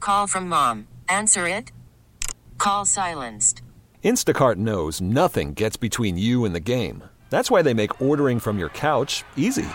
Call from mom. Answer it. Call silenced. Instacart knows nothing gets between you and the game. That's why they make ordering from your couch easy.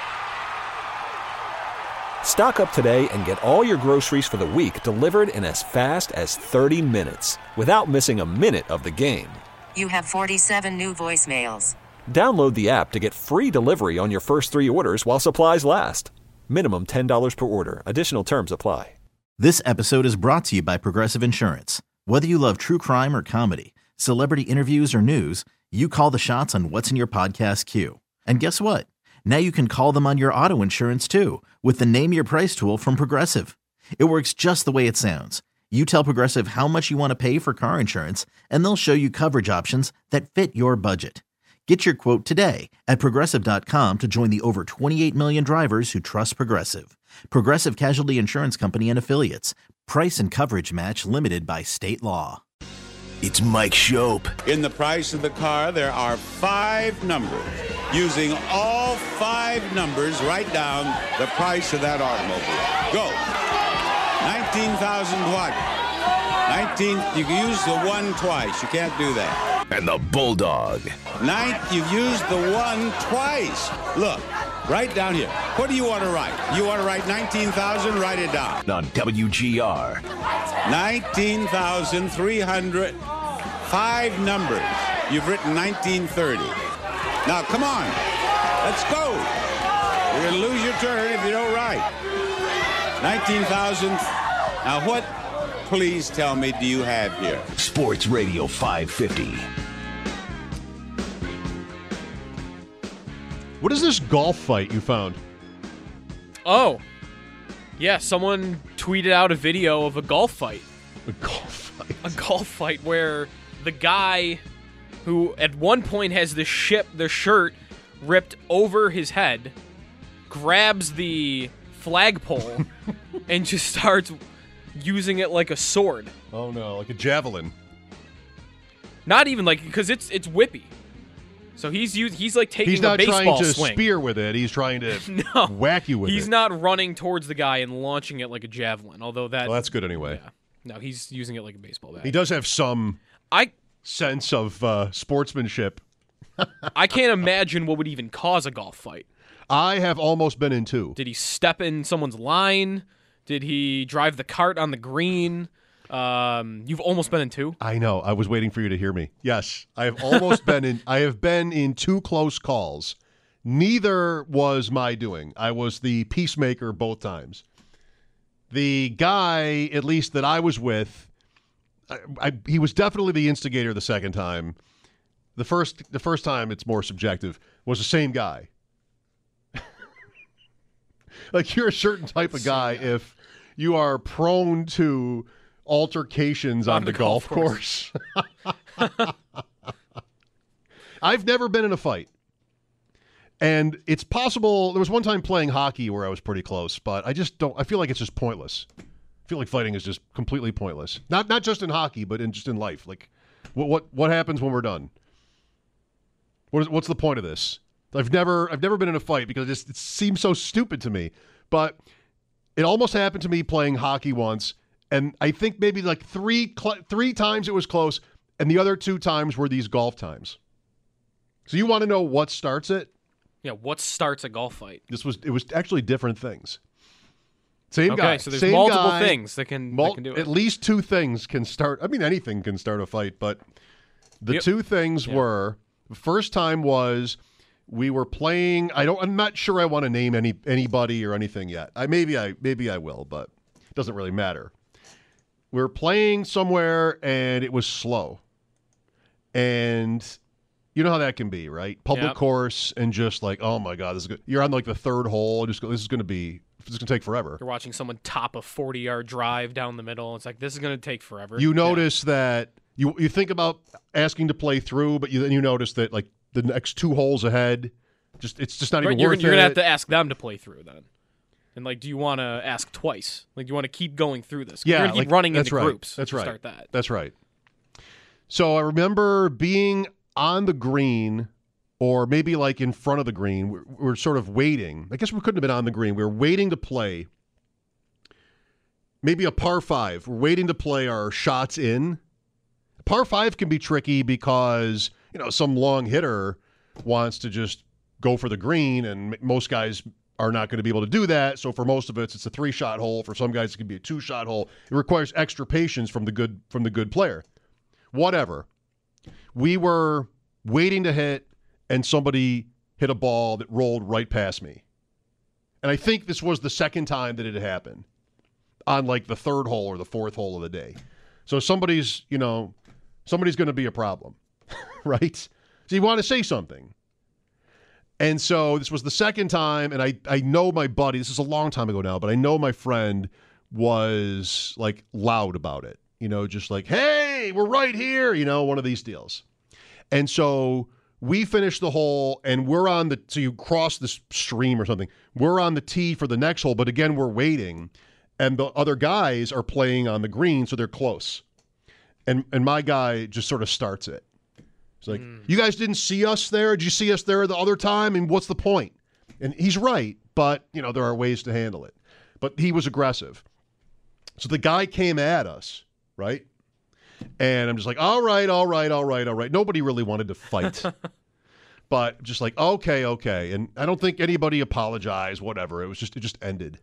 Stock up today and get all your groceries for the week delivered in as fast as 30 minutes without missing a minute of the game. You have 47 new voicemails. Download the app to get free delivery on your first 3 orders while supplies last. Minimum $10 per order. Additional terms apply. This episode is brought to you by Progressive Insurance. Whether you love true crime or comedy, celebrity interviews or news, you call the shots on what's in your podcast queue. And guess what? Now you can call them on your auto insurance too with the Name Your Price tool from Progressive. It works just the way it sounds. You tell Progressive how much you want to pay for car insurance, and they'll show you coverage options that fit your budget. Get your quote today at Progressive.com to join the over 28 million drivers who trust Progressive. Progressive Casualty Insurance Company and Affiliates. Price and coverage match limited by state law. It's Mike Shope. In the price of the car, there are 5 numbers. Using all 5 numbers, write down the price of that automobile. Go. 19,000 what? 19, you can use the 1 twice. You can't do that. And the Bulldog. You've used the 1 twice. Look, write down here. What do you want to write? You want to write 19,000? Write it down. On WGR. 19,300. 5 numbers. You've written 1930. Now, come on. Let's go. You're going to lose your turn if you don't write. 19,000. Now, what, please tell me, do you have here? Sports Radio 550. What is this golf fight you found? Oh, yeah, someone tweeted out a video of a golf fight. A golf fight? A golf fight where the guy who at one point has the shirt ripped over his head, grabs the flagpole, and just starts using it like a sword. Oh no, like a javelin. Not even like, because it's whippy. So he's like taking a baseball swing. He's not trying to spear with it. He's trying to whack you with it. He's not running towards the guy and launching it like a javelin. Although that's good anyway. Yeah. No, he's using it like a baseball bat. He does have some sense of sportsmanship. I can't imagine what would even cause a golf fight. I have almost been in 2. Did he step in someone's line? Did he drive the cart on the green? You've almost been in 2? I know. I was waiting for you to hear me. Yes, I have almost been in. I have been in 2 close calls. Neither was my doing. I was the peacemaker both times. The guy, at least that I was with, he was definitely the instigator the second time. The first time, it's more subjective, was the same guy. Like, you're a certain type of guy if you are prone to altercations on the golf course. I've never been in a fight. And it's possible, there was one time playing hockey where I was pretty close, but I feel like it's just pointless. I feel like fighting is just completely pointless. Not just in hockey, but just in life. Like, what happens when we're done? What's the point of this? I've never been in a fight because it seems so stupid to me. But it almost happened to me playing hockey once, and I think maybe like three times it was close, and the other 2 times were these golf times. So you want to know what starts it? Yeah, what starts a golf fight? It was actually different things. Same guy. Okay, so there's multiple things that can do it. At least 2 things can start. I mean, anything can start a fight, but the 2 things were, the first time was we were playing. I'm not sure I want to name anybody or anything yet. Maybe I will, but it doesn't really matter. We were playing somewhere and it was slow, and you know how that can be, right? Public course, and just like, oh my God, this is good. You're on like the 3rd hole. This is going to take forever. You're watching someone top a 40-yard drive down the middle. It's like, this is going to take forever. You notice that you think about asking to play through, but then you notice that like the next 2 holes ahead, it's just not even worth it. You're going to have to ask them to play through then. And like, do you want to ask twice? Like, do you want to keep going through this? Yeah, you're going to keep running into groups. That's right. Start that. That's right. So I remember being on the green, or maybe like in front of the green. We're sort of waiting. I guess we couldn't have been on the green. We were waiting to play. maybe a par 5. We're waiting to play our shots in. Par 5 can be tricky because, some long hitter wants to just go for the green, and most guys are not going to be able to do that. So for most of it's a 3-shot hole. For some guys, it can be a 2-shot hole. It requires extra patience from the good player. Whatever. We were waiting to hit, and somebody hit a ball that rolled right past me. And I think this was the second time that it had happened on like the 3rd hole or the 4th hole of the day. So somebody's going to be a problem, right? So you want to say something. And so this was the second time, and I know my buddy, this is a long time ago now, but I know my friend was like loud about it, just like, hey, we're right here, one of these deals. And so we finished the hole, and so you cross this stream or something. We're on the tee for the next hole, but again, we're waiting, and the other guys are playing on the green, so they're close. And my guy just sort of starts it. It's like, you guys didn't see us there? Did you see us there the other time? And what's the point? And he's right, but, there are ways to handle it. But he was aggressive. So the guy came at us, right? And I'm just like, all right. Nobody really wanted to fight. But just like, okay. And I don't think anybody apologized, whatever. It just ended.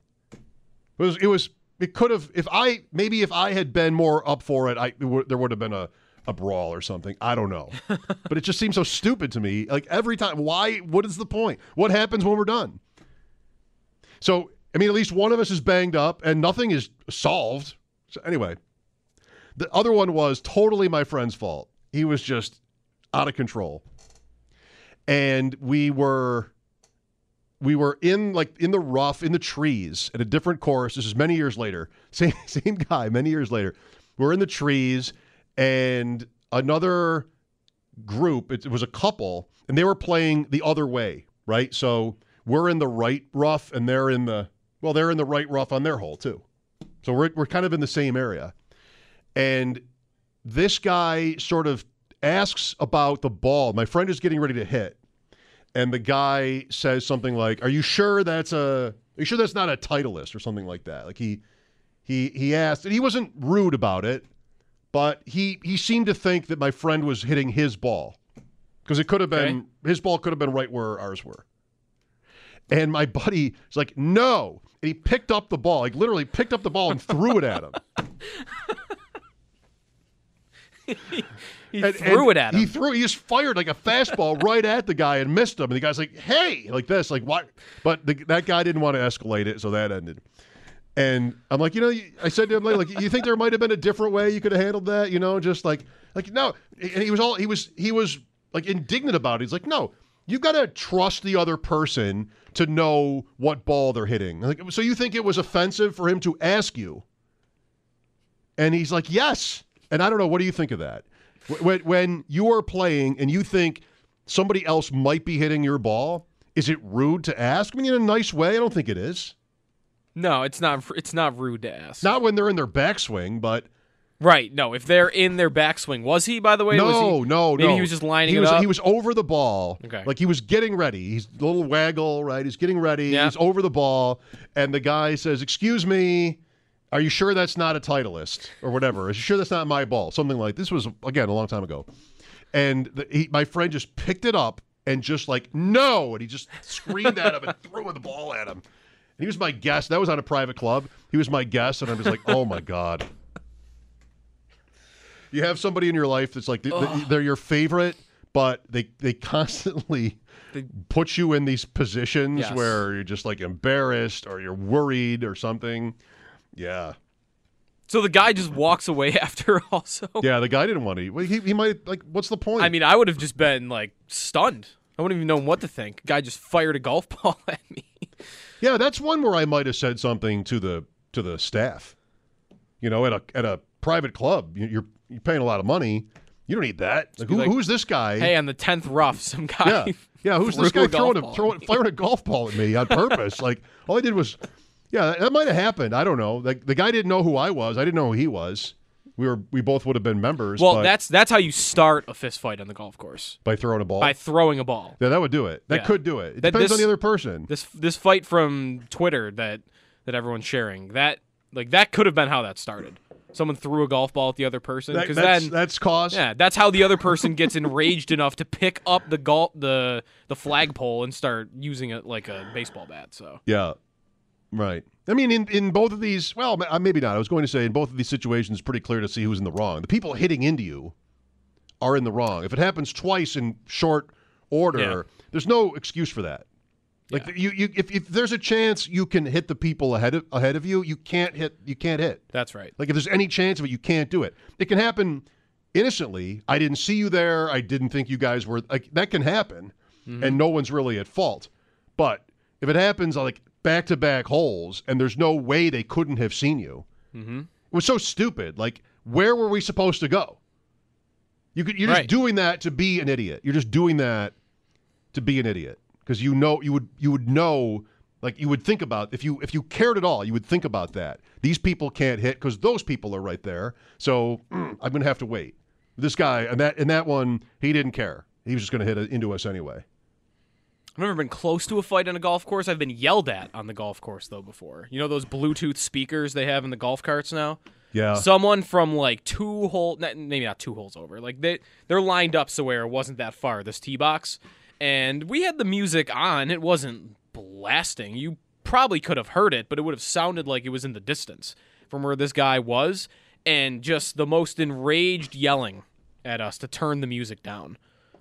It could have, if I had been more up for it, there would have been a brawl or something. I don't know. But it just seems so stupid to me. Like every time, what is the point? What happens when we're done? So, at least one of us is banged up and nothing is solved. So anyway, the other one was totally my friend's fault. He was just out of control. And we were in the rough, in the trees at a different course. This is many years later. Same guy, many years later. We're in the trees, and another group, it was a couple, and they were playing the other way, right? So we're in the right rough, and they're in the right rough on their hole too. So we're kind of in the same area. And this guy sort of asks about the ball. My friend is getting ready to hit. And the guy says something like, are you sure that's not a Titleist or something like that? Like he asked, and he wasn't rude about it, but he seemed to think that my friend was hitting his ball. Because it could have been, his ball could have been right where ours were. And my buddy was like, no. And he picked up the ball, like literally picked up the ball and threw it at him. He threw it at him. He just fired like a fastball right at the guy and missed him. And the guy's like, hey, like this, like what? But that guy didn't want to escalate it, so that ended. And I'm like, I said to him later, like, you think there might have been a different way you could have handled that? Just like no. And he was like indignant about it. He's like, no, you got to trust the other person to know what ball they're hitting. Like, so you think it was offensive for him to ask you? And he's like, yes. And I don't know, what do you think of that? When you are playing and you think somebody else might be hitting your ball, is it rude to ask? In a nice way, I don't think it is. No, it's not. It's not rude to ask. Not when they're in their backswing, but right. No, if they're in their backswing, was he? By the way, no. Maybe he was just lining it up. He was over the ball. Okay. Like he was getting ready. He's a little waggle, right? He's getting ready. Yeah. He's over the ball, and the guy says, "Excuse me. Are you sure that's not a Titleist or whatever? Are you sure that's not my ball?" Something like this was, again, a long time ago. And my friend just picked it up and just like, no. And he just screamed at him and threw the ball at him. And he was my guest. That was on a private club. He was my guest. And I'm just like, oh, my God. You have somebody in your life that's like, they're your favorite, but they constantly put you in these positions where you're just like embarrassed or you're worried or something. Yeah. So the guy just walks away after also? Yeah, the guy didn't want to eat. He might, like, what's the point? I would have just been, like, stunned. I wouldn't even know what to think. Guy just fired a golf ball at me. Yeah, that's one where I might have said something to the staff. At a private club, you're paying a lot of money. You don't need that. Like, who's this guy? Hey, on the 10th rough, some guy. Yeah. Who's this guy firing a golf ball at me on purpose? Like, all I did was. Yeah, that might have happened. I don't know. Like the guy didn't know who I was. I didn't know who he was. We both would have been members. Well, that's how you start a fist fight on the golf course. By throwing a ball? By throwing a ball. Yeah, that would do it. That could do it. It depends on the other person. This fight from Twitter that everyone's sharing, that Like, that could have been how that started. Someone threw a golf ball at the other person. Because that's cause. Yeah, that's how the other person gets enraged enough to pick up the flagpole and start using it like a baseball bat. So Yeah, right. I mean, in both of these, well, maybe not. I was going to say in both of these situations, it's pretty clear to see who's in the wrong. The people hitting into you are in the wrong. If it happens twice in short order, there's no excuse for that. Like if there's a chance you can hit the people ahead of you, you can't hit. That's right. Like if there's any chance of it, you can't do it. It can happen innocently. I didn't see you there. I didn't think you guys were like that can happen, and no one's really at fault. But if it happens like back-to-back holes and there's no way they couldn't have seen you, it was so stupid. Like where were we supposed to go? You're just doing that to be an idiot. You're just doing that to be an idiot. Because you would know, like you would think about if you cared at all, you would think about that. These people can't hit because those people are right there. So I'm gonna have to wait. This guy and that one, he didn't care. He was just gonna hit it into us anyway. I've never been close to a fight on a golf course. I've been yelled at on the golf course though before. You know those Bluetooth speakers they have in the golf carts now? Yeah. Someone from like maybe not 2 holes over. Like they're lined up so where it wasn't that far. This tee box. And we had the music on. It wasn't blasting. You probably could have heard it, but it would have sounded like it was in the distance from where this guy was. And just the most enraged yelling at us to turn the music down.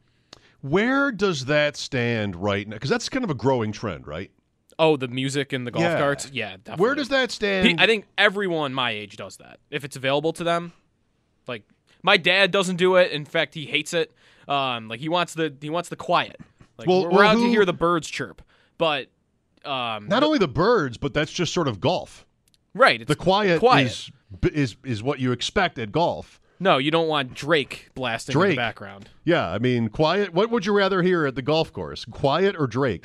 Where does that stand right now? Because that's kind of a growing trend, right? Oh, the music in the golf carts? Yeah, definitely. Where does that stand? I think everyone my age does that. If it's available to them. Like, my dad doesn't do it. In fact, he hates it. Like, he wants the quiet. Like, we're out to hear the birds chirp, but not only the birds, but that's just sort of golf, right? It's the quiet. Is what you expect at golf. No, you don't want Drake blasting in the background. Yeah, I mean, quiet. What would you rather hear at the golf course, quiet or Drake?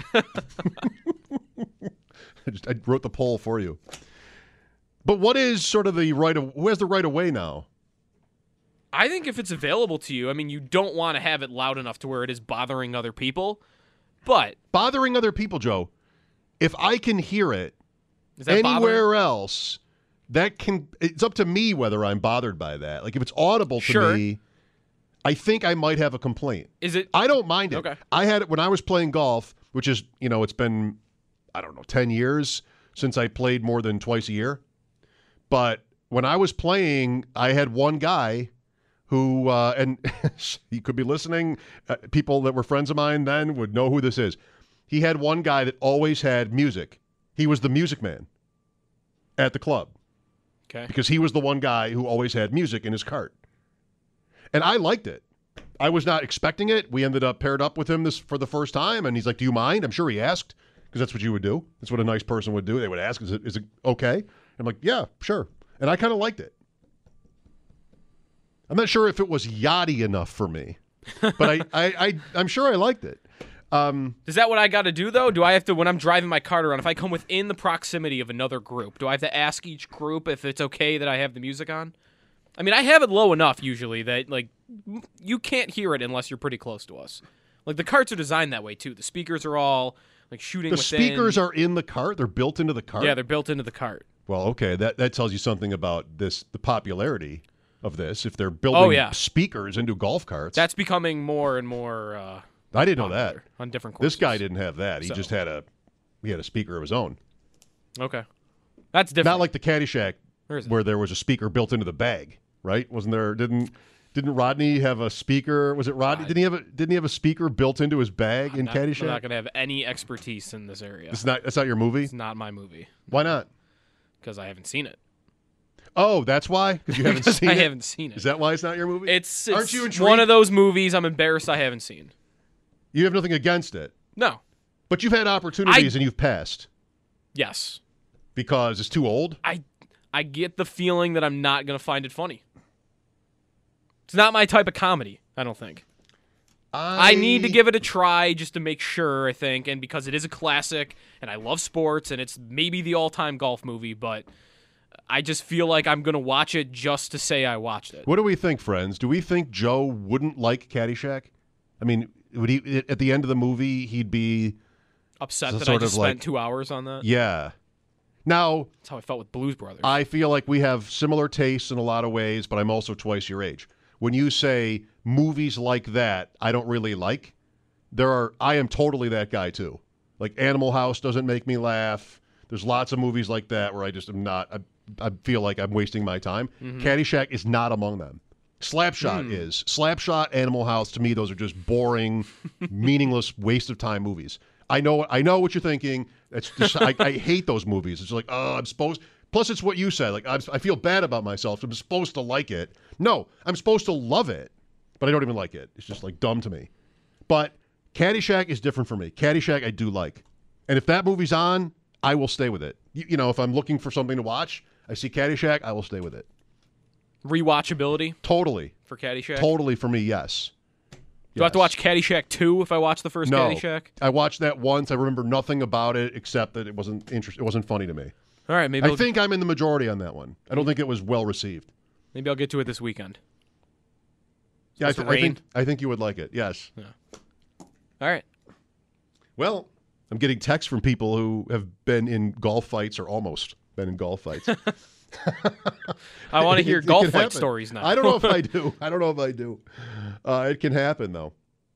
I wrote the poll for you. But what is sort of who has the right of way now? I think if it's available to you, I mean, you don't want to have it loud enough to where it is bothering other people, but... Bothering other people, Joe. If I can hear it anywhere else, it's up to me whether I'm bothered by that. Like, if it's audible to me, I think I might have a complaint. Is it? I don't mind it. Okay. I had it when I was playing golf, which is, it's been, 10 years since I played more than twice a year. But when I was playing, I had one guy who, and he could be listening, people that were friends of mine then would know who this is. He had one guy that always had music. He was the music man at the club. Okay. Because he was the one guy who always had music in his cart. And I liked it. I was not expecting it. We ended up paired up with him for the first time, and he's like, do you mind? I'm sure he asked, because that's what you would do. That's what a nice person would do. They would ask, is it okay? I'm like, yeah, sure. And I kind of liked it. I'm not sure if it was yachty enough for me, but I'm sure I liked it. Is that what I got to do, though? Do I have to, when I'm driving my cart around, if I come within the proximity of another group, do I have to ask each group if it's okay that I have the music on? I mean, I have it low enough usually that, like, you can't hear it unless you're pretty close to us. Like, the carts are designed that way, too. The speakers are all, like, shooting within. The speakers are in the cart? They're built into the cart? Yeah, they're built into the cart. Well, okay, that tells you something about the popularity of this. If they're building speakers into golf carts. That's becoming more and more I didn't know that. On different courses. This guy didn't have that. He just had a speaker of his own. Okay. That's different. Not like the Caddyshack where there was a speaker built into the bag, right? Wasn't there? Didn't Rodney have a speaker? Was it Rodney? Didn't he have a speaker built into his bag in Caddyshack? I'm not going to have any expertise in this area. That's not your movie? It's not my movie. Why not? Because I haven't seen it. Oh, that's why? Because you haven't seen it? I haven't seen it. Is that why it's not your movie? It's Aren't you intrigued? One of those movies I'm embarrassed I haven't seen. You have nothing against it? No. But you've had opportunities and you've passed? Yes. Because it's too old? I get the feeling that I'm not going to find it funny. It's not my type of comedy, I don't think. I need to give it a try just to make sure, I think, and because it is a classic, and I love sports, and it's maybe the all-time golf movie, but I just feel like I'm going to watch it just to say I watched it. What do we think, friends? Do we think Joe wouldn't like Caddyshack? I mean, would he at the end of the movie, he'd be upset that I just spent 2 hours on that? Yeah. Now, That's how I felt with Blues Brothers. I feel like we have similar tastes in a lot of ways, but I'm also twice your age. When you say movies like that, I don't really like. I am totally that guy too. Like Animal House doesn't make me laugh. There's lots of movies like that where I just am not. I feel like I'm wasting my time. Caddyshack is not among them. Slapshot is. Slapshot, Animal House, to me, those are just boring, meaningless, waste of time movies. I know what you're thinking. It's just, I hate those movies. It's like, oh, I'm supposed. Plus, it's what you said. Like, I feel bad about myself. I'm supposed to like it. No, I'm supposed to love it, but I don't even like it. It's just like dumb to me. But Caddyshack is different for me. Caddyshack, I do like, and if that movie's on, I will stay with it. You know, if I'm looking for something to watch, I see Caddyshack, I will stay with it. Rewatchability Totally. for Caddyshack? Totally for me, yes. Do I have to watch Caddyshack 2 if I watch the first No. Caddyshack? I watched that once. I remember nothing about it except that it wasn't interesting. It wasn't funny to me. All right, maybe I think I'm in the majority on that one. I don't think it was well received. maybe I'll get to it this weekend. Yeah, Supposed to rain? I think you would like it. Yes. All right. Well, I'm getting texts from people who have been in golf fights or almost been in golf fights. I want to hear It golf can fight happen. stories now. I don't know if I do. It can happen, though.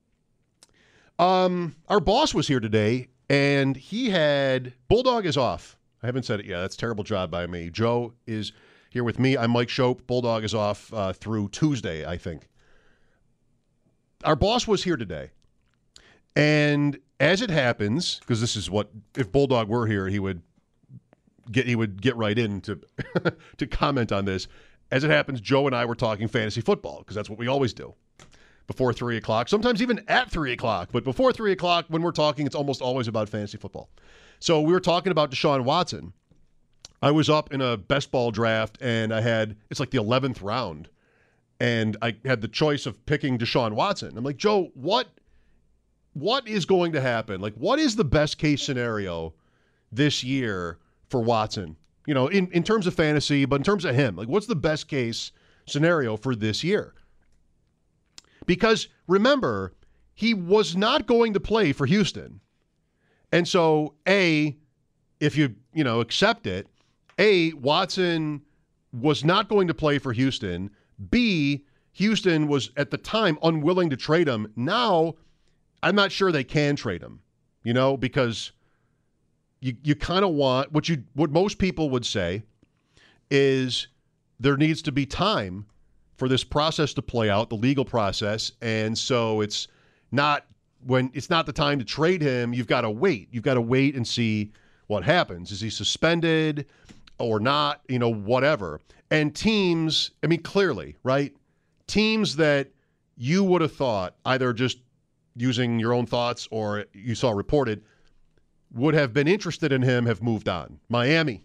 Our boss was here today, and he had Bulldog is off. I haven't said it yet. That's a terrible job by me. Joe is here with me. I'm Mike Shope. Bulldog is off through Tuesday, I think. Our boss was here today, and as it happens, because this is what if Bulldog were here, he would get right in to to comment on this. As it happens, Joe and I were talking fantasy football because that's what we always do before 3 o'clock. Sometimes even at 3 o'clock, but before 3 o'clock, when we're talking, it's almost always about fantasy football. So we were talking about Deshaun Watson. I was up in a best ball draft, and it's like the 11th round, and I had the choice of picking Deshaun Watson. I'm like, Joe, what is going to happen? Like, what is the best case scenario this year for Watson? You know, in terms of fantasy, but in terms of him, like, what's the best case scenario for this year? Because remember, he was not going to play for Houston. And so, if you accept it, Watson was not going to play for Houston. B, Houston was at the time unwilling to trade him. Now, I'm not sure they can trade him, because you kind of want what most people would say is there needs to be time for this process to play out, the legal process, and so it's not the time to trade him. You've got to wait. You've got to wait and see what happens. Is he suspended or not? Whatever. And teams, clearly, right? Teams that you would have thought, either just using your own thoughts or you saw reported, would have been interested in him have moved on. Miami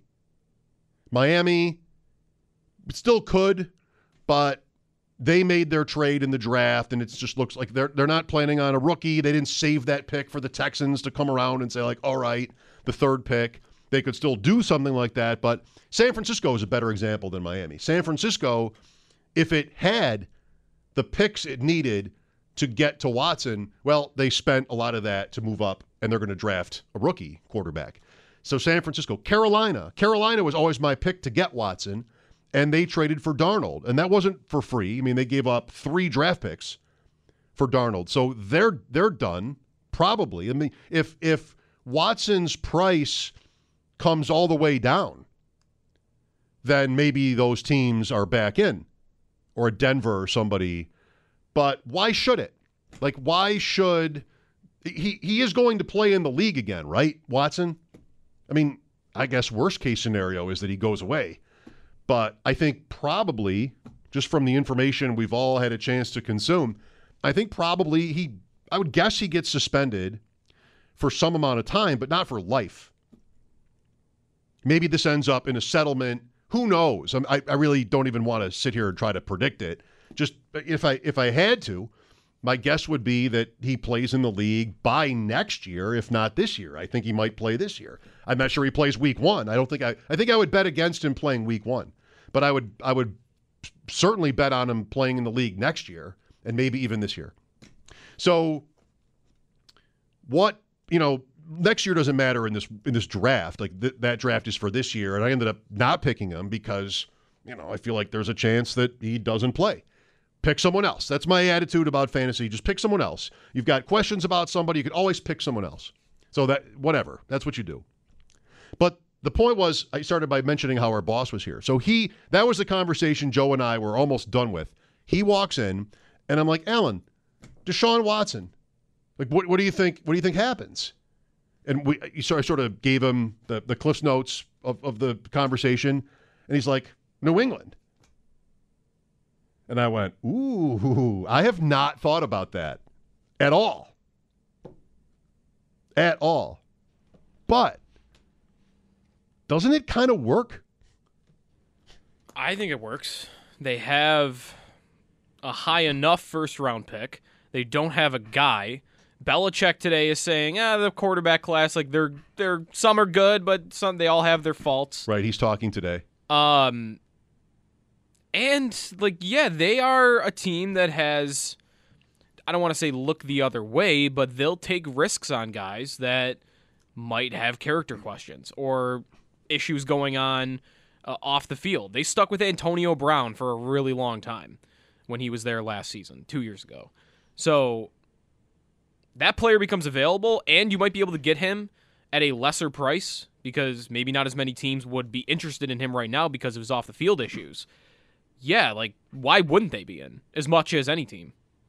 still could, but they made their trade in the draft, and it just looks like they're not planning on a rookie. They didn't save that pick for the Texans to come around and say, like, all right, the third pick. They could still do something like that, but San Francisco is a better example than Miami. San Francisco, if it had the picks it needed to get to Watson, well, they spent a lot of that to move up, and they're going to draft a rookie quarterback. So San Francisco. Carolina was always my pick to get Watson, and they traded for Darnold, and that wasn't for free. They gave up 3 draft picks for Darnold. So they're done, probably. If Watson's price comes all the way down, then maybe those teams are back in, or a Denver or somebody. But why should it? Like, why should he is going to play in the league again, right, Watson? I guess worst case scenario is that he goes away. But I think probably, just from the information we've all had a chance to consume, I think probably I would guess he gets suspended for some amount of time, but not for life. Maybe this ends up in a settlement. Who knows? I really don't even want to sit here and try to predict it. Just if I had to, my guess would be that he plays in the league by next year, if not this year. I think he might play this year. I'm not sure he plays week 1. I think I would bet against him playing week 1. But I would certainly bet on him playing in the league next year and maybe even this year. So what, next year doesn't matter in this draft. Like that draft is for this year, and I ended up not picking him because I feel like there's a chance that he doesn't play. Pick someone else. That's my attitude about fantasy. Just pick someone else. You've got questions about somebody, you can always pick someone else. So whatever. That's what you do. But the point was, I started by mentioning how our boss was here. So that was the conversation Joe and I were almost done with. He walks in, and I'm like, Alan, Deshaun Watson, like, what do you think? What do you think happens? And I sort of gave him the Cliff's Notes of the conversation, and he's like, New England. And I went, ooh, I have not thought about that at all. At all. But doesn't it kind of work? I think it works. They have a high enough first-round pick. They don't have a guy. Belichick today is saying, the quarterback class, like they're some are good, but they all have their faults. Right, he's talking today. And, they are a team that has, I don't want to say look the other way, but they'll take risks on guys that might have character questions or issues going on off the field. They stuck with Antonio Brown for a really long time when he was there last season, 2 years ago. So that player becomes available, and you might be able to get him at a lesser price because maybe not as many teams would be interested in him right now because of his off-the-field issues. Yeah, why wouldn't they be in as much as any team?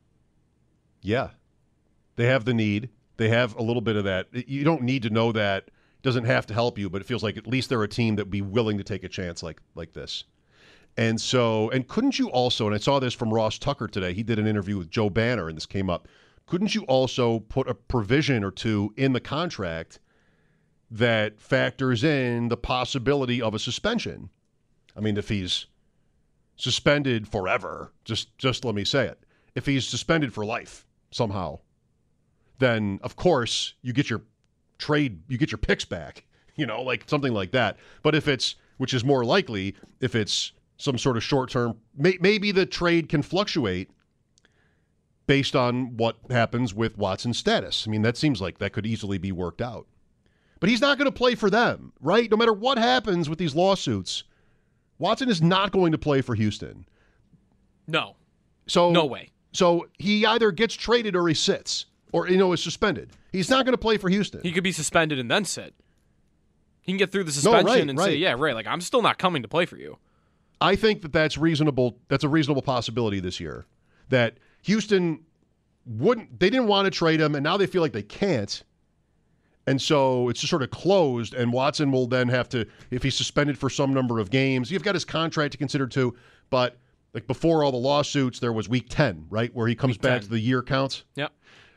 Yeah. They have the need. They have a little bit of that. You don't need to know that. It doesn't have to help you, but it feels like at least they're a team that would be willing to take a chance like this. And couldn't you also, and I saw this from Ross Tucker today, he did an interview with Joe Banner, and this came up, couldn't you also put a provision or two in the contract that factors in the possibility of a suspension? I mean, if he's suspended forever, just let me say it. If he's suspended for life somehow, then of course you get your picks back, something like that. But if it's, which is more likely, if it's some sort of short-term, maybe the trade can fluctuate based on what happens with Watson's status. I mean, that seems like that could easily be worked out. But he's not going to play for them, right? No matter what happens with these lawsuits, Watson is not going to play for Houston. No. So no way. So he either gets traded or he sits or, is suspended. He's not going to play for Houston. He could be suspended and then sit. He can get through the suspension and say, I'm still not coming to play for you. I think that's reasonable. That's a reasonable possibility this year. That Houston they didn't want to trade him, and now they feel like they can't. And so it's just sort of closed, and Watson will then have to, if he's suspended for some number of games, you've got his contract to consider too, but before all the lawsuits, there was week 10, right, where he comes back to the year counts? Yep.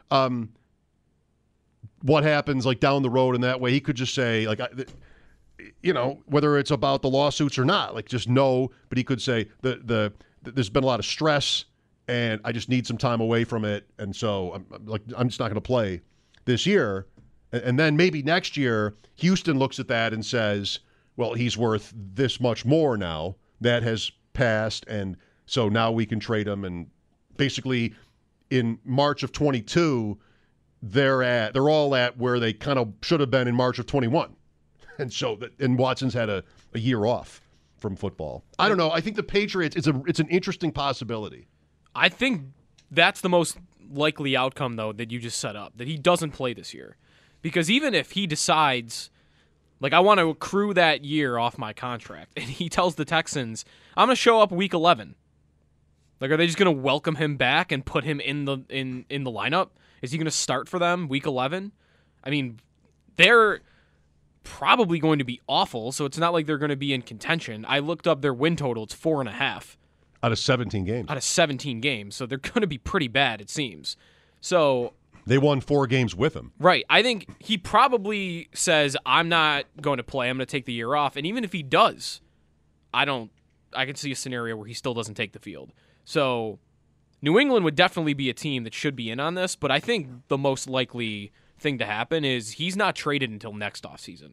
What happens down the road in that way, he could just say, whether it's about the lawsuits or not, just no, but he could say, there's been a lot of stress, and I just need some time away from it, and so I'm just not going to play this year. And then maybe next year, Houston looks at that and says, well, he's worth this much more now. That has passed, and so now we can trade him. And basically, in March of 22, they're all at where they kind of should have been in March of 21. And Watson's had a year off from football. I don't know. I think the Patriots, it's an interesting possibility. I think that's the most likely outcome, though, that you just set up, that he doesn't play this year. Because even if he decides, I want to accrue that year off my contract, and he tells the Texans, I'm going to show up week 11. Are they just going to welcome him back and put him in the lineup? Is he going to start for them week 11? I mean, they're probably going to be awful, so it's not like they're going to be in contention. I looked up their win total. It's 4.5. Out of 17 games. Out of 17 games, so they're going to be pretty bad, it seems. So they won 4 games with him. Right. I think he probably says, I'm not going to play. I'm going to take the year off. And even if he does, I can see a scenario where he still doesn't take the field. So New England would definitely be a team that should be in on this, but I think the most likely thing to happen is he's not traded until next offseason.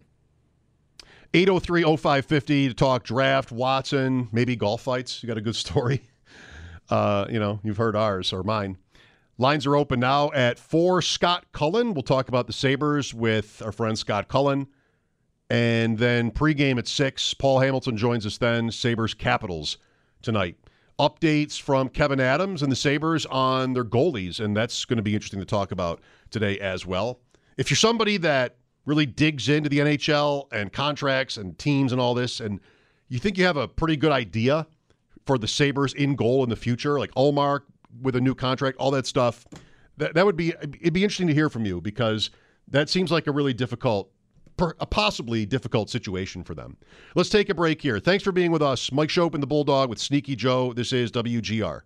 803-0550 to talk draft, Watson, maybe golf fights. You got a good story. You've heard ours or mine. Lines are open now at 4. Scott Cullen. We'll talk about the Sabres with our friend Scott Cullen. And then pregame at 6. Paul Hamilton joins us then. Sabres Capitals tonight. Updates from Kevin Adams and the Sabres on their goalies, and that's going to be interesting to talk about today as well. If you're somebody that really digs into the NHL and contracts and teams and all this, and you think you have a pretty good idea for the Sabres in goal in the future, like Ullmark with a new contract, all that stuff, that would be, it'd be interesting to hear from you, because that seems like a really difficult, a possibly difficult situation for them. Let's take a break here. Thanks for being with us. Mike Schopp and the Bulldog with Sneaky Joe. This is WGR.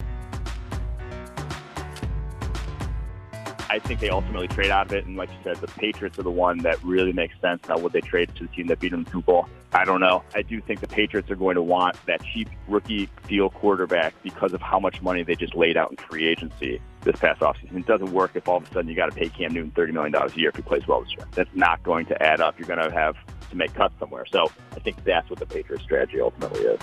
I think they ultimately trade out of it, and like you said, the Patriots are the one that really makes sense. Now, would they trade to the team that beat them Super Bowl? I don't know. I do think the Patriots are going to want that cheap rookie deal quarterback because of how much money they just laid out in free agency this past offseason. It doesn't work if all of a sudden you got to pay Cam Newton $30 million a year if he plays well this year. That's not going to add up. You're going to have to make cuts somewhere. So I think that's what the Patriots strategy ultimately is.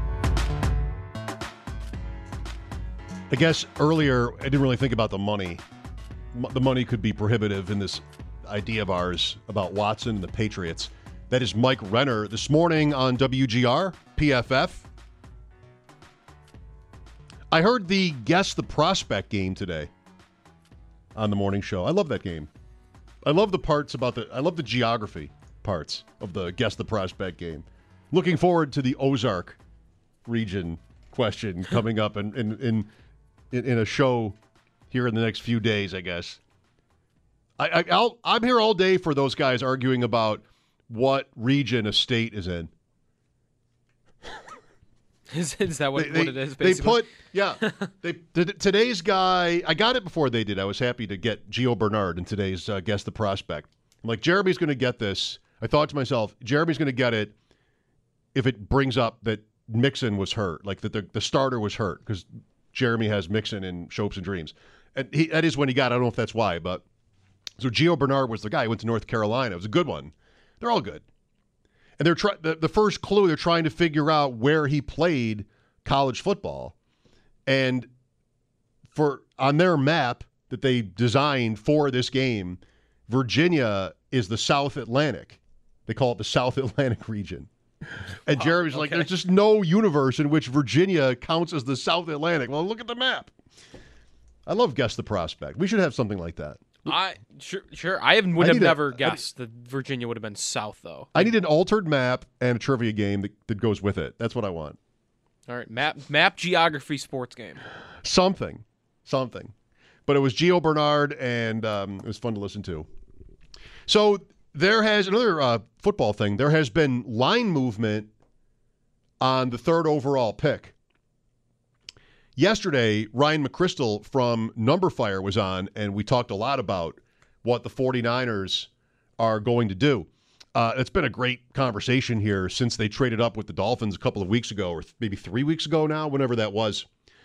I guess earlier I didn't really think about the money. The money could be prohibitive in this idea of ours about Watson and the Patriots. That is Mike Renner this morning on WGR, PFF. I heard the Guess the Prospect game today on the morning show. I love that game. I love the parts about I love the geography parts of the Guess the Prospect game. Looking forward to the Ozark region question coming up in a show here in the next few days, I guess. I'm here all day for those guys arguing about what region a state is in. Is that what it is, basically? Today's guy, I got it before they did. I was happy to get Gio Bernard in today's Guess the Prospect. I'm like, Jeremy's going to get this. I thought to myself, Jeremy's going to get it if it brings up that Mixon was hurt, like that the starter was hurt, because Jeremy has Mixon in Shopes and Dreams. And that is when he got it. I don't know if that's why, but so Gio Bernard was the guy who went to North Carolina. It was a good one. They're all good. And they're the first clue, they're trying to figure out where he played college football. And on their map that they designed for this game, Virginia is the South Atlantic. They call it the South Atlantic region. And Jeremy's like, there's just no universe in which Virginia counts as the South Atlantic. Well, look at the map. I love Guess the Prospect. We should have something like that. Sure. I would have never guessed that Virginia would have been south, though. I need an altered map and a trivia game that goes with it. That's what I want. All right, map geography sports game. Something. But it was Gio Bernard, and it was fun to listen to. So there has another football thing. There has been line movement on the 3rd overall pick. Yesterday, Ryan McChrystal from Number Fire was on, and we talked a lot about what the 49ers are going to do. It's been a great conversation here since they traded up with the Dolphins a couple of weeks ago, or maybe 3 weeks ago now, whenever that was.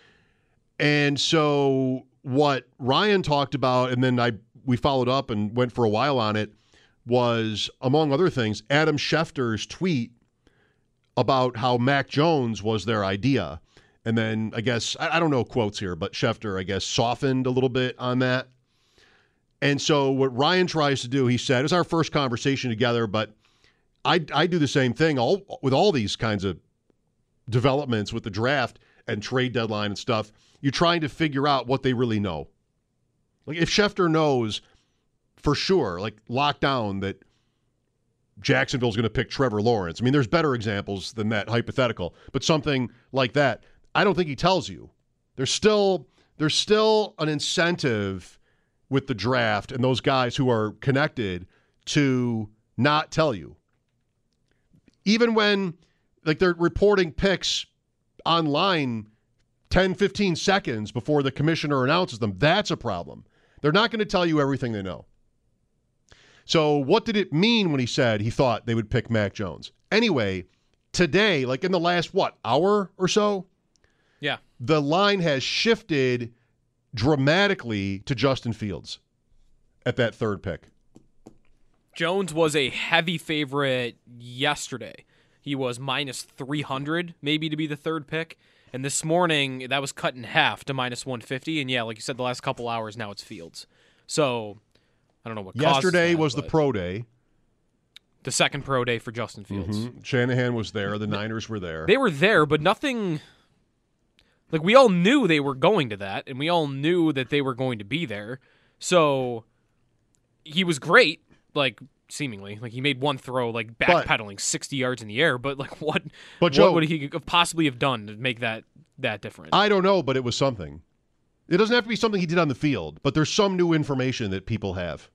And so what Ryan talked about, and then we followed up and went for a while on it, was, among other things, Adam Schefter's tweet about how Mac Jones was their idea. And then, I guess, I don't know quotes here, but Schefter, I guess, softened a little bit on that. And so what Ryan tries to do, he said, it was our first conversation together, but I do the same thing with all these kinds of developments with the draft and trade deadline and stuff. You're trying to figure out what they really know. Like, if Schefter knows for sure, like locked down, that Jacksonville's going to pick Trevor Lawrence. I mean, there's better examples than that hypothetical, but something like that. I don't think he tells you. There's still an incentive with the draft and those guys who are connected to not tell you. Even when, like, they're reporting picks online 10, 15 seconds before the commissioner announces them, that's a problem. They're not going to tell you everything they know. So what did it mean when he said he thought they would pick Mac Jones? Anyway, today, like in the last, hour or so? Yeah. The line has shifted dramatically to Justin Fields at that 3rd pick. Jones was a heavy favorite yesterday. he was minus 300 maybe to be the third pick. And this morning, that was cut in half to minus 150. And yeah, like you said, the last couple hours, now it's Fields. So I don't know what Yesterday that, was the pro day. The second pro day for Justin Fields. Mm-hmm. Shanahan was there. The Niners were there. They were there, but nothing... Like, we all knew they were going to that, and we all knew that they were going to be there. So he was great, like, seemingly. Like, he made one throw, like, backpedaling 60 yards in the air. But, like, what would he possibly have done to make that different? I don't know, but it was something. It doesn't have to be something he did on the field, but there's some new information that people have.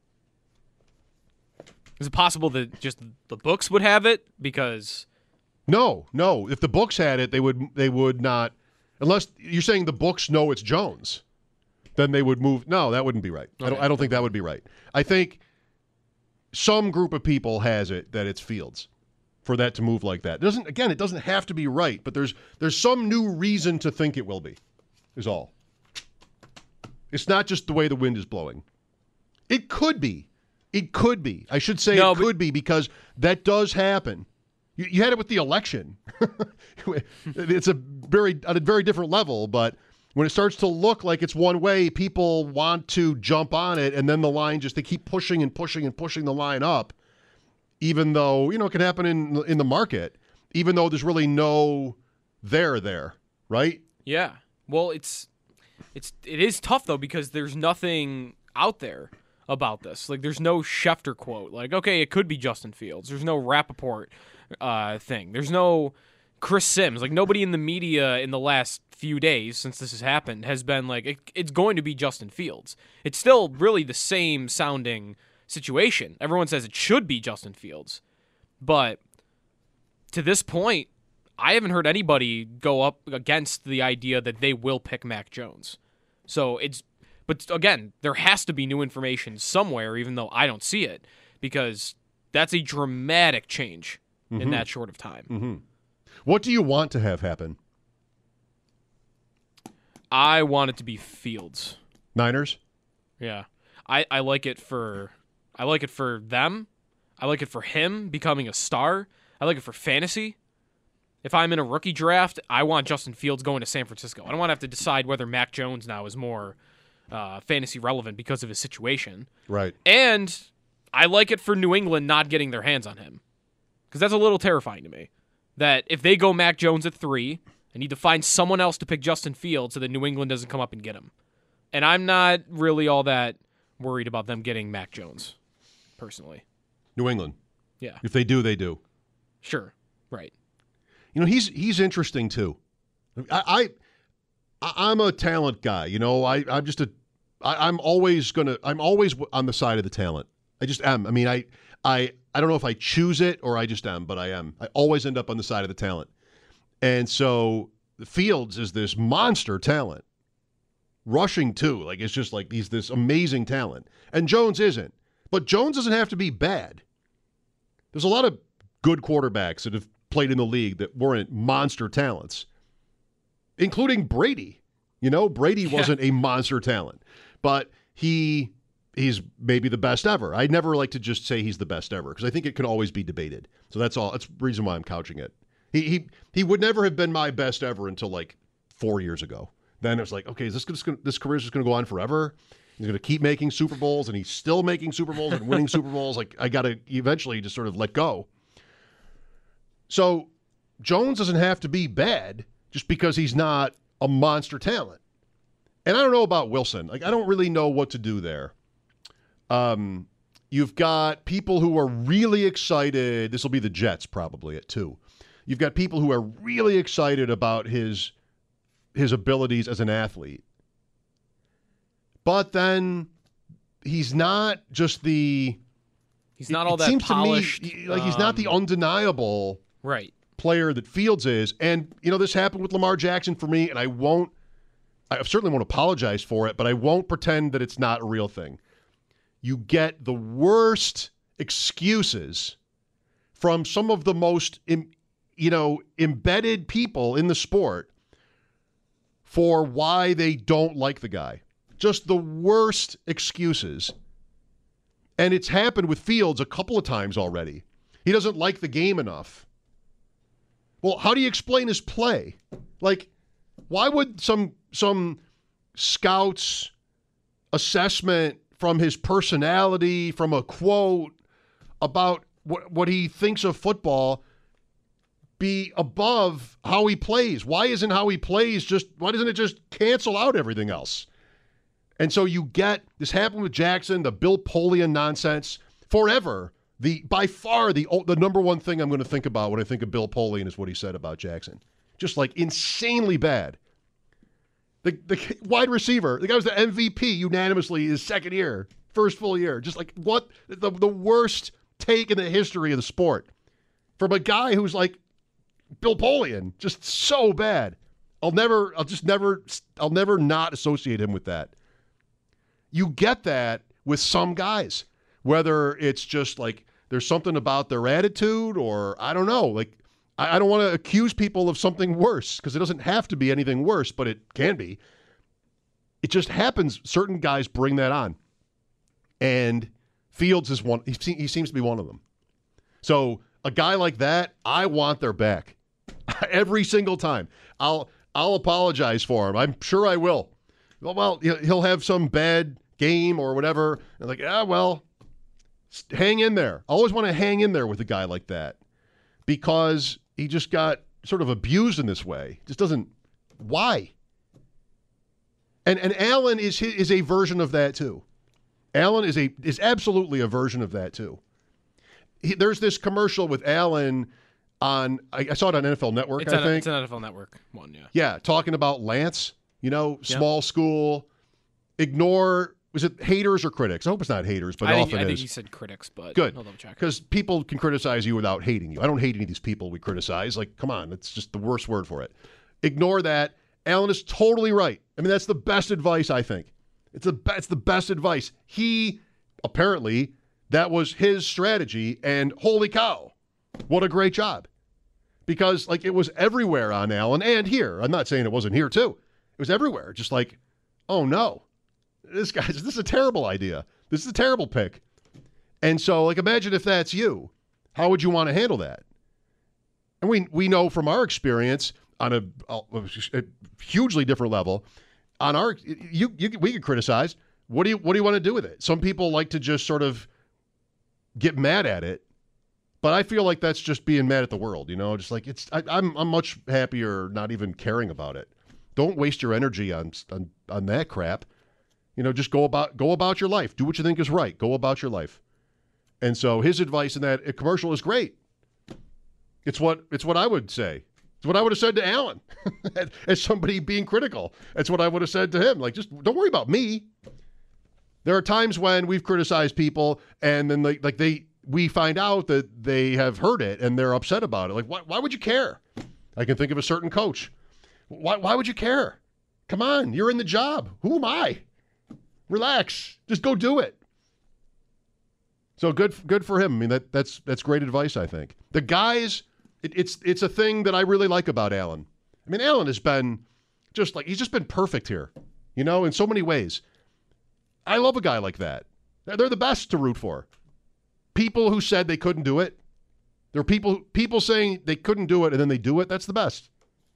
Is it possible that just the books would have it? Because... No. If the books had it, they would not... Unless you're saying the books know it's Jones, then they would move. No, that wouldn't be right. Okay. I don't think that would be right. I think some group of people has it that it's Fields for that to move like that. It doesn't have to be right, but there's some new reason to think it will be, is all. It's not just the way the wind is blowing. It could be. I should say it could be because that does happen. You had it with the election. It's at a very different level, but when it starts to look like it's one way, people want to jump on it, and then the line they keep pushing and pushing and pushing the line up, even though, it can happen in the market, even though there's really no there, right? Yeah. Well, it is tough, though, because there's nothing out there about this. Like, there's no Schefter quote. Like, okay, it could be Justin Fields. There's no Rappaport thing. There's no Chris Sims. Like, nobody in the media in the last few days since this has happened has been like, it's going to be Justin Fields. It's still really the same sounding situation. Everyone says it should be Justin Fields. But to this point, I haven't heard anybody go up against the idea that they will pick Mac Jones. But again, there has to be new information somewhere, even though I don't see it, because that's a dramatic change in that short of time. Mm-hmm. What do you want to have happen? I want it to be Fields. Niners? Yeah. I like it for them. I like it for him becoming a star. I like it for fantasy. If I'm in a rookie draft, I want Justin Fields going to San Francisco. I don't want to have to decide whether Mac Jones now is more fantasy relevant because of his situation. Right. And I like it for New England not getting their hands on him. Because that's a little terrifying to me. That if they go Mac Jones at 3, I need to find someone else to pick Justin Fields so that New England doesn't come up and get him. And I'm not really all that worried about them getting Mac Jones, personally. New England. Yeah. If they do, they do. Sure. Right. He's interesting too. I'm a talent guy. I'm always on the side of the talent. I just am. I mean, I don't know if I choose it or I just am, but I am. I always end up on the side of the talent. And so Fields is this monster talent. Rushing too. Like, it's just like he's this amazing talent. And Jones isn't. But Jones doesn't have to be bad. There's a lot of good quarterbacks that have played in the league that weren't monster talents, including Brady. Brady wasn't a monster talent, but he's maybe the best ever. I'd never like to just say he's the best ever because I think it can always be debated. So that's all. That's the reason why I'm couching it. He would never have been my best ever until like 4 years ago. Then it was like, okay, this career is just going to go on forever? He's going to keep making Super Bowls, and he's still making Super Bowls and winning Super Bowls. Like, I got to eventually just sort of let go. So Jones doesn't have to be bad just because he's not a monster talent. And I don't know about Wilson. Like, I don't really know what to do there. You've got people who are really excited. This will be the Jets probably at 2. You've got people who are really excited about his abilities as an athlete. But then he's not just the... He's not all that polished. To me, like, he's not the undeniable player that Fields is. And, this happened with Lamar Jackson for me, and I certainly won't apologize for it, but I won't pretend that it's not a real thing. You get the worst excuses from some of the most, embedded people in the sport for why they don't like the guy. Just the worst excuses. And it's happened with Fields a couple of times already. He doesn't like the game enough. Well, how do you explain his play? Like, why would some scout's assessment from his personality, from a quote about what he thinks of football be above how he plays? Why doesn't it just cancel out everything else? And so you get this happened with Jackson, the Bill Polian nonsense forever. By far the number one thing I'm going to think about when I think of Bill Polian is what he said about Jackson. Just like insanely bad. The wide receiver, the guy was the MVP unanimously his second year, first full year. Just like what the worst take in the history of the sport from a guy who's like Bill Polian, just so bad. I'll never not associate him with that. You get that with some guys, whether it's just like there's something about their attitude or I don't know. Like I don't want to accuse people of something worse because it doesn't have to be anything worse, but it can be. It just happens. Certain guys bring that on. And Fields is one. He seems to be one of them. So a guy like that, I want their back every single time. I'll apologize for him. I'm sure I will. Well, he'll have some bad game or whatever. And like, hang in there. I always want to hang in there with a guy like that because he just got sort of abused in this way. Just doesn't. Why? And Allen is a version of that too. Allen is absolutely a version of that too. There's this commercial with Allen on. I saw it on NFL Network. It's an NFL Network one. Yeah. Yeah, talking about Lance. Small school. Ignore. Was it haters or critics? I hope it's not haters, but often it is. I think he said critics, but good. I'll double check. Because people can criticize you without hating you. I don't hate any of these people we criticize. Like, come on, it's just the worst word for it. Ignore that. Allen is totally right. I mean, that's the best advice, I think. It's the best advice. Apparently, that was his strategy, and holy cow, what a great job. Because, like, it was everywhere on Allen and here. I'm not saying it wasn't here, too. It was everywhere. Just like, oh, no. This is a terrible idea. This is a terrible pick. And so, like, imagine if that's you. How would you want to handle that? And we know from our experience on a hugely different level, we could criticize. What do you want to do with it? Some people like to just sort of get mad at it, but I feel like that's just being mad at the world. Just like I'm much happier not even caring about it. Don't waste your energy on that crap. Just go about your life. Do what you think is right. Go about your life. And so his advice in that commercial is great. It's what I would say. It's what I would have said to Allen as somebody being critical. That's what I would have said to him. Like, just don't worry about me. There are times when we've criticized people and then we find out that they have heard it and they're upset about it. Like, why would you care? I can think of a certain coach. Why would you care? Come on, you're in the job. Who am I? Relax. Just go do it. So good for him. I mean, that's great advice, I think. The guys, it's a thing that I really like about Allen. I mean, Allen has been he's just been perfect here, in so many ways. I love a guy like that. They're the best to root for. People who said they couldn't do it. There are people saying they couldn't do it and then they do it. That's the best.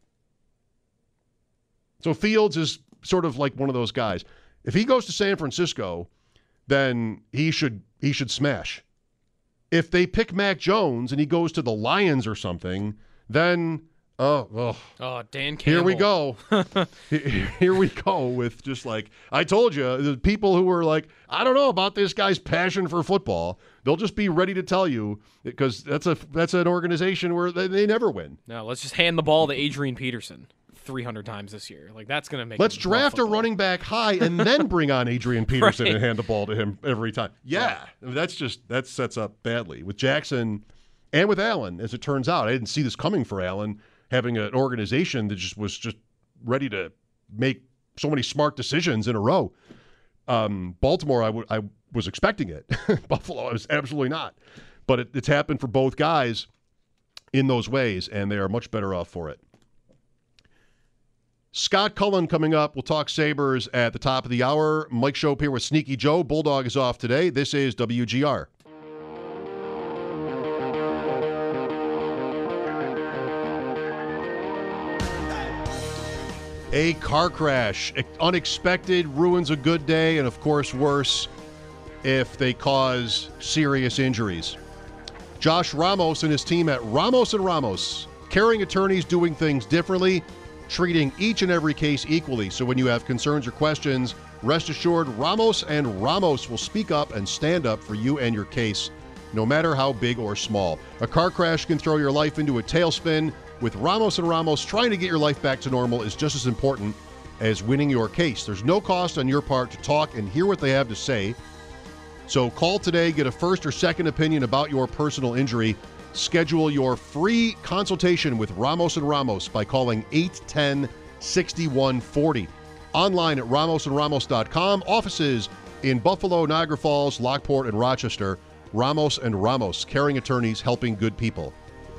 So Fields is sort of like one of those guys. If he goes to San Francisco, then he should smash. If they pick Mac Jones and he goes to the Lions or something, then Dan Campbell. Here we go. Here we go with just like I told you, the people who were like, I don't know about this guy's passion for football. They'll just be ready to tell you because that's an organization where they never win. No, let's just hand the ball to Adrian Peterson 300 times this year. Like that's going to make. Let's draft a running back high and then bring on Adrian Peterson and hand the ball to him every time. Yeah, that sets up badly with Jackson and with Allen. As it turns out, I didn't see this coming for Allen having an organization that was just ready to make so many smart decisions in a row. Baltimore, I was expecting it. Buffalo, I was absolutely not. But it's happened for both guys in those ways, and they are much better off for it. Scott Cullen coming up. We'll talk Sabres at the top of the hour. Mike Schopp here with Sneaky Joe. Bulldog is off today. This is WGR. A car crash, unexpected, ruins a good day, and of course worse if they cause serious injuries. Josh Ramos and his team at Ramos & Ramos, caring attorneys doing things differently, treating each and every case equally. So when you have concerns or questions, rest assured Ramos & Ramos will speak up and stand up for you and your case, no matter how big or small. A car crash can throw your life into a tailspin. With Ramos & Ramos, trying to get your life back to normal is just as important as winning your case. There's no cost on your part to talk and hear what they have to say. So call today, get a first or second opinion about your personal injury. Schedule your free consultation with Ramos & Ramos by calling 810-6140. Online at ramosandramos.com. Offices in Buffalo, Niagara Falls, Lockport, and Rochester. Ramos & Ramos, caring attorneys helping good people.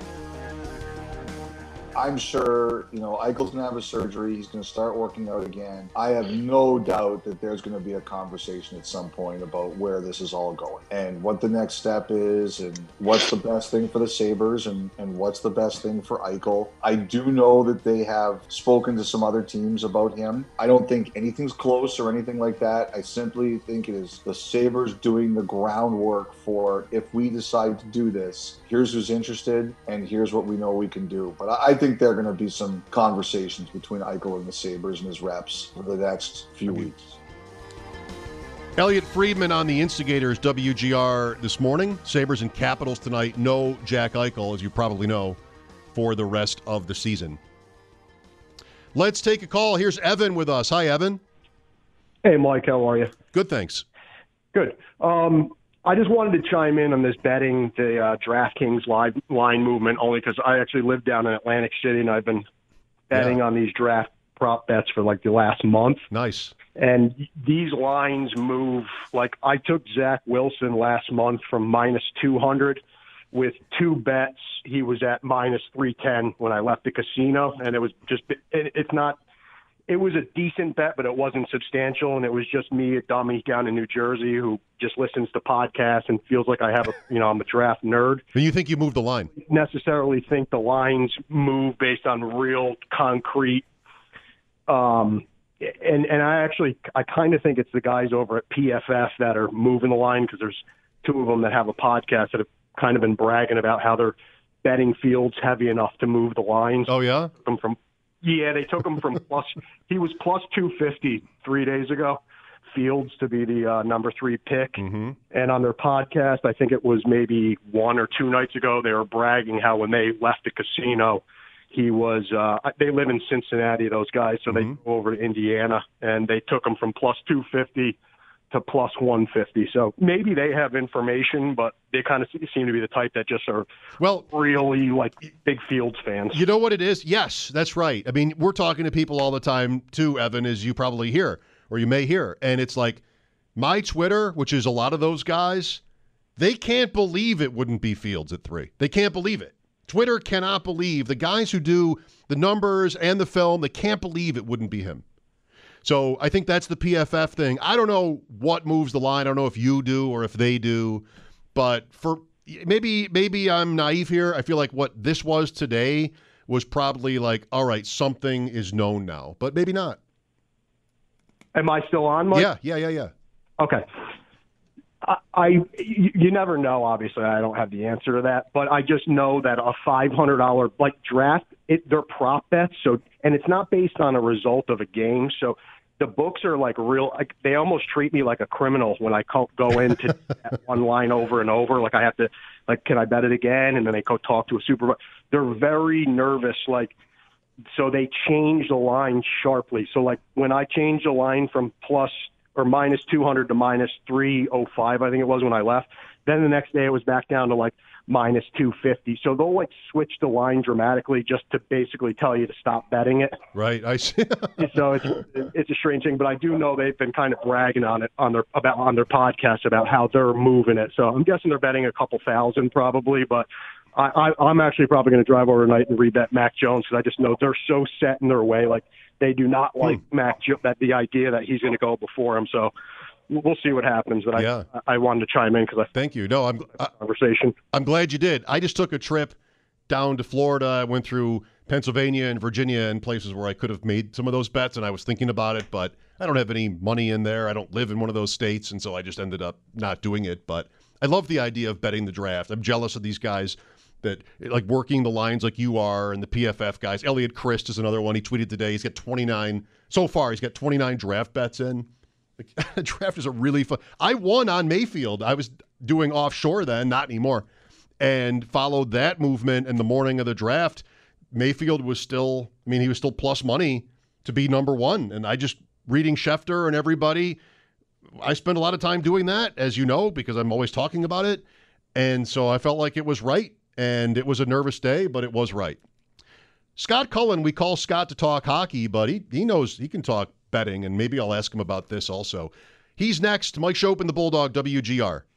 I'm sure, Eichel's going to have a surgery. He's going to start working out again. I have no doubt that there's going to be a conversation at some point about where this is all going and what the next step is and what's the best thing for the Sabres and what's the best thing for Eichel. I do know that they have spoken to some other teams about him. I don't think anything's close or anything like that. I simply think it is the Sabres doing the groundwork for, if we decide to do this, here's who's interested and here's what we know we can do. But I think there are going to be some conversations between Eichel and the Sabres and his reps for the next few weeks. Elliot Friedman on the Instigators WGR this morning. Sabres and Capitals tonight. No Jack Eichel, as you probably know, for the rest of the season. Let's take a call. Here's Evan with us. Hi, Evan. Hey, Mike. How are you? Good, thanks. Good. I just wanted to chime in on this betting, the DraftKings line movement, only because I actually live down in Atlantic City, and I've been betting on these draft prop bets for like the last month. Nice. And these lines move. Like I took Zach Wilson last month from minus 200 with two bets. He was at minus 310 when I left the casino, and it was just it was a decent bet, but it wasn't substantial, and it was just me, a dummy down in New Jersey who just listens to podcasts and feels like I have I'm a draft nerd. And you think you moved the line? Necessarily think the lines move based on real concrete. And I kind of think it's the guys over at PFF that are moving the line, because there's two of them that have a podcast that have kind of been bragging about how they're betting Fields heavy enough to move the lines. Oh, yeah? They took him from he was plus 250 3 days ago, Fields, to be the number 3 pick. Mm-hmm. And on their podcast, I think it was maybe 1 or 2 nights ago, they were bragging how when they left the casino, he was they live in Cincinnati, those guys, so they go over to Indiana, and they took him from plus 250 to plus 150. So maybe they have information, but they kind of seem to be the type that just are really like big Fields fans. You know what it is? Yes, that's right. I mean, we're talking to people all the time too, Evan, as you probably hear, or you may hear. And it's like my Twitter, which is a lot of those guys, they can't believe it wouldn't be Fields at 3. They can't believe it. Twitter cannot believe, the guys who do the numbers and the film, they can't believe it wouldn't be him. So I think that's the PFF thing. I don't know what moves the line. I don't know if you do or if they do. But for maybe I'm naive here. I feel like what this was today was probably like, all right, something is known now. But maybe not. Am I still on, Mike? Yeah. Okay. You never know, obviously. I don't have the answer to that. But I just know that a $500 draft, they're prop bets. And it's not based on a result of a game. So the books are they almost treat me like a criminal when I go into one line over and over. Like I have to, can I bet it again? And then they go talk to a supervisor. They're very nervous. So they change the line sharply. So when I changed the line from plus or minus 200 to minus 305, I think it was when I left. Then the next day it was back down to minus 250. So they'll switch the line dramatically just to basically tell you to stop betting it. Right, I see. So it's a strange thing, but I do know they've been kind of bragging on it on their podcast about how they're moving it. So I'm guessing they're betting a couple thousand probably, but I'm actually probably going to drive over tonight and rebet Mac Jones, because I just know they're so set in their way. They do not like the idea that he's going to go before him. So we'll see what happens. But I wanted to chime in because thank you. No, conversation. I'm glad you did. I just took a trip down to Florida. I went through Pennsylvania and Virginia and places where I could have made some of those bets, and I was thinking about it, but I don't have any money in there. I don't live in one of those states, and so I just ended up not doing it. But I love the idea of betting the draft. I'm jealous of these guys that like working the lines like you are, and the PFF guys. Elliot Christ is another one. He tweeted today. He's got 29 so far. He's got 29 draft bets in. The draft is a really fun. I won on Mayfield. I was doing offshore then, not anymore, and followed that movement. In the morning of the draft, Mayfield was still. I mean, he was still plus money to be number one, and I just reading Schefter and everybody. I spend a lot of time doing that, as you know, because I'm always talking about it. And so I felt like it was right. And it was a nervous day, but it was right. Scott Cullen, we call Scott to talk hockey, but he knows he can talk betting, and maybe I'll ask him about this also. He's next. Mike Schopp and the Bulldog, WGR.